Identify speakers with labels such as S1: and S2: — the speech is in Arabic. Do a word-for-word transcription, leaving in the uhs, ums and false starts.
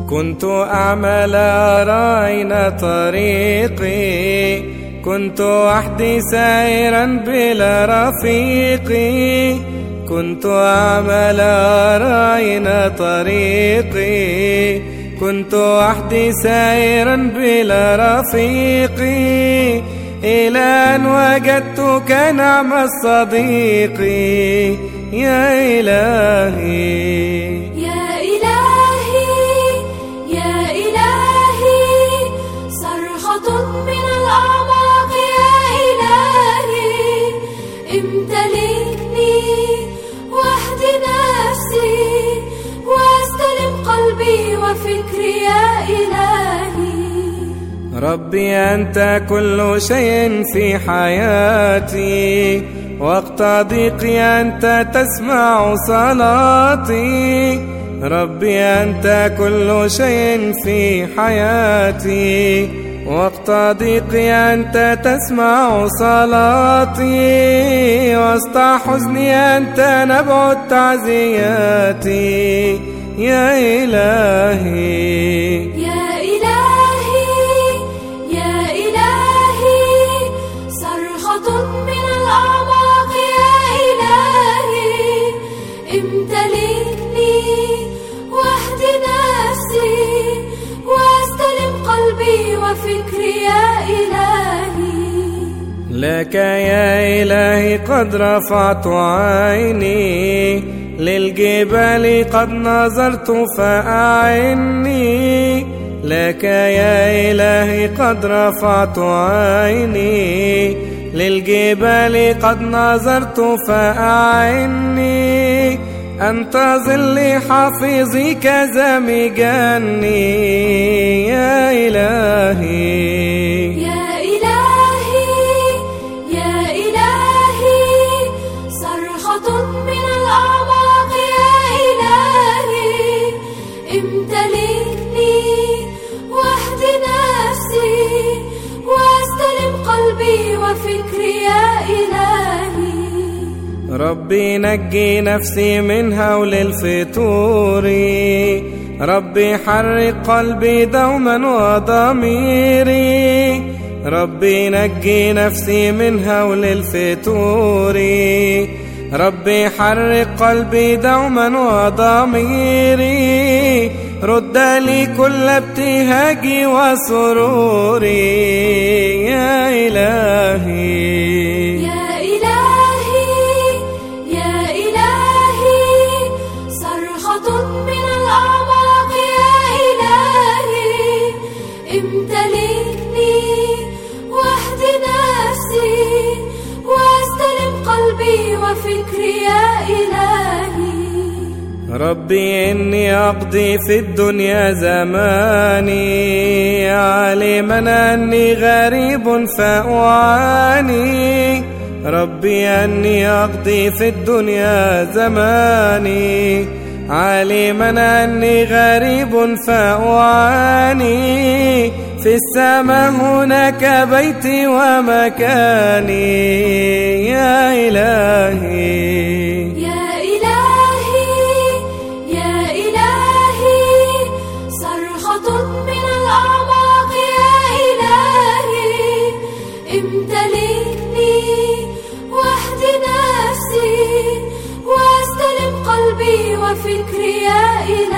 S1: كنت أعمل راين طريقي، كنت وحدي سائرا بلا رفيقي. كنت أعمل راين طريقي، كنت وحدي سائرا بلا رفيقي. إلى أن وجدتك نعم الصديق يا إلهي.
S2: امتلكني وحدي نفسي واستلم قلبي وفكري يا إلهي.
S1: ربي أنت كل شيء في حياتي، وقت ضيقي أنت تسمع صلاتي. ربي أنت كل شيء في حياتي، وقت ضيقي أنت تسمع صلاتي. وسط حزني أنت نبع تعزياتي يا إلهي.
S2: يا إلهي يا إلهي صرخة من الأعماق يا إلهي. امتلكني وحدي نفسي واستلم قلبي وفكري يا إلهي.
S1: لك يا إلهي قد رفعت عيني، للجبال قد نظرت فأعني. لك يا إلهي قد رفعت عيني، للجبال قد نظرت فأعني. أنت ظلي حافظي كذا مجاني يا إلهي.
S2: يا إلهي يا إلهي صرخة من الأعماق يا إلهي. امتلكني وحدي نفسي واستلم قلبي وفكري يا إلهي.
S1: ربي نجي نفسي من هول الفتور، ربي حرك قلبي دوما وضميري. ربي نجي نفسي من هول الفتور، ربي حرك قلبي دوما وضميري. رد لي كل ابتهاجي وسروري يا إلهي.
S2: يا إلهي يا إلهي صرخة من الأعماق يا إلهي. امتلكني وحدي نفسي واستلم قلبي وفكري يا إلهي.
S1: ربي إني أقضي في الدنيا زماني، عالما أني غريب فأعاني. ربي أني أقضي في الدنيا زماني، عالما أني غريب فأعاني. في السماء هناك بيتي ومكاني يا إلهي.
S2: يا إلهي يا إلهي صرخة من الأعماق يا إلهي. امتلكني وحدي نفسي واستلم قلبي وفكري يا إلهي.